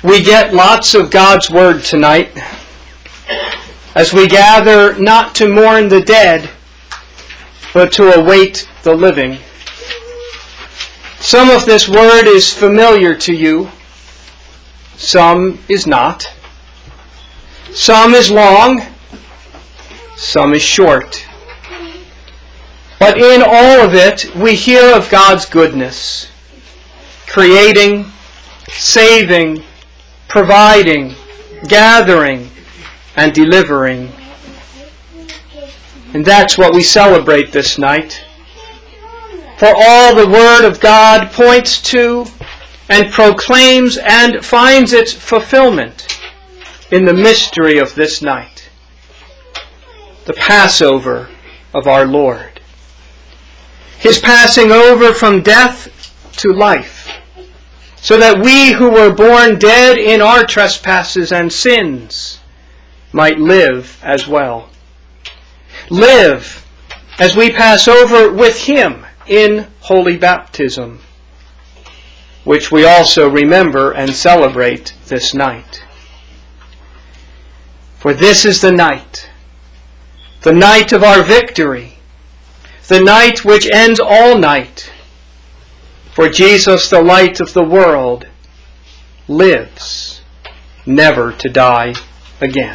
We get lots of God's Word tonight as we gather not to mourn the dead, but to await the living. Some of this Word is familiar to you, some is not. Some is long, some is short. But in all of it, we hear of God's goodness, creating, saving, providing, gathering, and delivering. And that's what we celebrate this night. For all the Word of God points to and proclaims and finds its fulfillment in the mystery of this night, the Passover of our Lord. His passing over from death to life, so that we who were born dead in our trespasses and sins might live as well. Live as we pass over with Him in holy baptism, which we also remember and celebrate this night. For this is the night of our victory, the night which ends all night. For Jesus, the light of the world, lives, never to die again.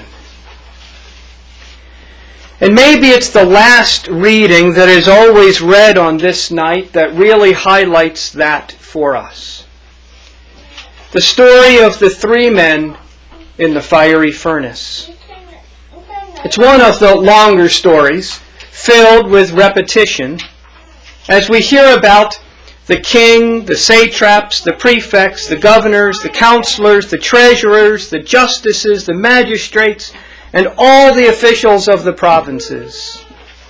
And maybe it's the last reading that is always read on this night that really highlights that for us. The story of the 3 men in the fiery furnace. It's one of the longer stories, filled with repetition, as we hear about the king, the satraps, the prefects, the governors, the counselors, the treasurers, the justices, the magistrates, and all the officials of the provinces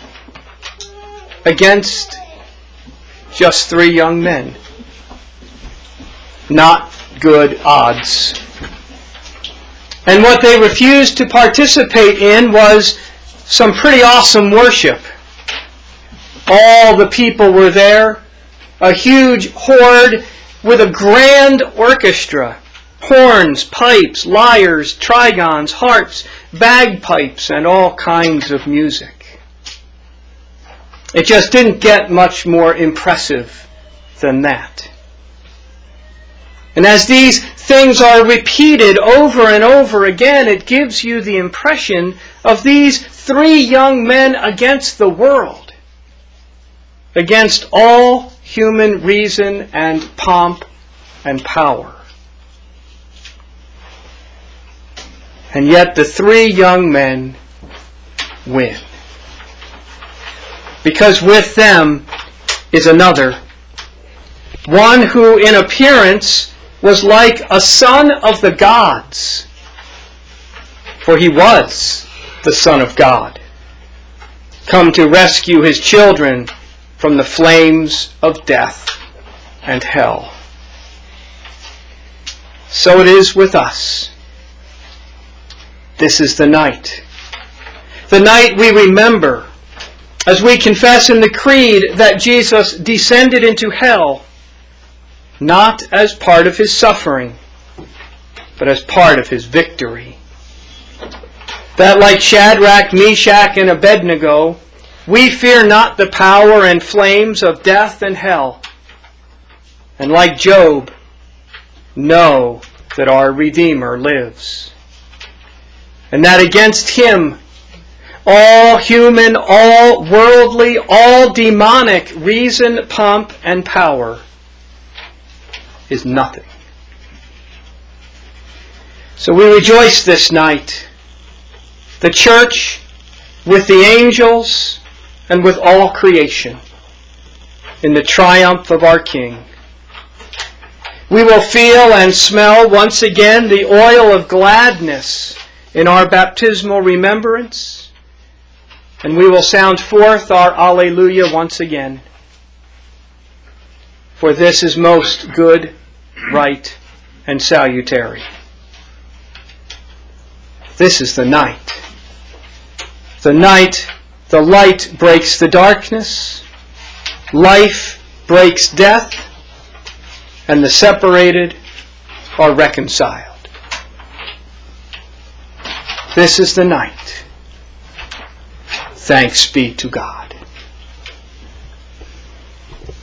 against just 3 young men. Not good odds. And what they refused to participate in was some pretty awesome worship. All the people were there, a huge horde with a grand orchestra, horns, pipes, lyres, trigons, harps, bagpipes, and all kinds of music. It just didn't get much more impressive than that. And as these things are repeated over and over again, it gives you the impression of these 3 young men against the world, against all human reason and pomp and power. And yet the 3 young men win. Because with them is another, one who in appearance was like a son of the gods, for he was the Son of God, come to rescue his children from the flames of death and hell. So it is with us. This is the night we remember as we confess in the Creed that Jesus descended into hell, not as part of his suffering, but as part of his victory. That like Shadrach, Meshach, and Abednego, we fear not the power and flames of death and hell, and like Job, know that our Redeemer lives, and that against him all human, all worldly, all demonic reason, pomp, and power is nothing. So we rejoice this night, the church with the angels and with all creation, in the triumph of our King. We will feel and smell once again the oil of gladness in our baptismal remembrance, and we will sound forth our Alleluia once again. For this is most good, right, and salutary. This is the night. The night the light breaks the darkness, life breaks death, and the separated are reconciled. This is the night. Thanks be to God.